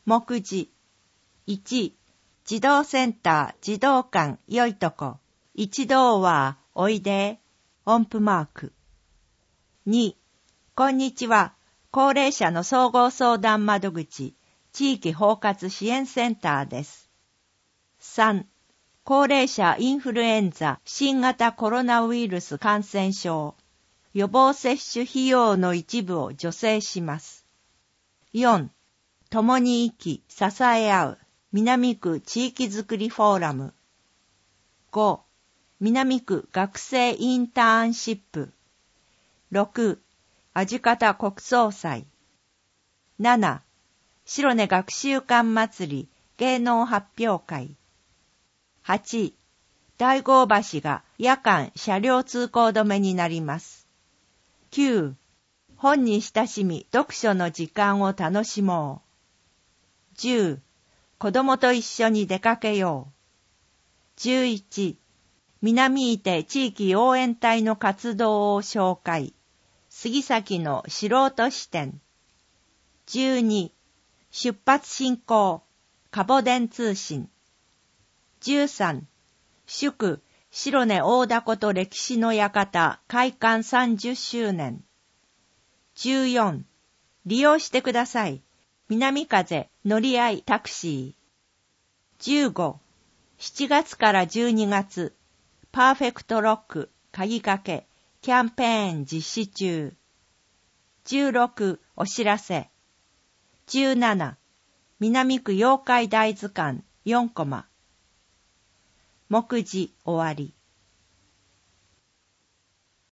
目次。1、児童センター、児童館、よいとこ。一同は、おいで。音符マーク。2、こんにちは。高齢者の総合相談窓口、地域包括支援センターです。3、高齢者インフルエンザ新型コロナウイルス感染症予防接種費用の一部を助成します。4、共に生き支え合う南区地域づくりフォーラム。5、南区学生インターンシップ。6、味方国葬祭。7、白根学習館祭り芸能発表会。8、大郷橋が夜間車両通行止めになります。9、本に親しみ読書の時間を楽しもう。10、子供と一緒に出かけよう。11、南伊手地域応援隊の活動を紹介。杉崎の素人支店。12、出発進行。カボデン通信。13、祝白根大凧歴史の館開館30周年。14、利用してください。南風乗り合いタクシー。15、7月から12月、パーフェクトロック鍵かけキャンペーン実施中。16、お知らせ。17、南区妖怪大図鑑4コマ。目次終わり。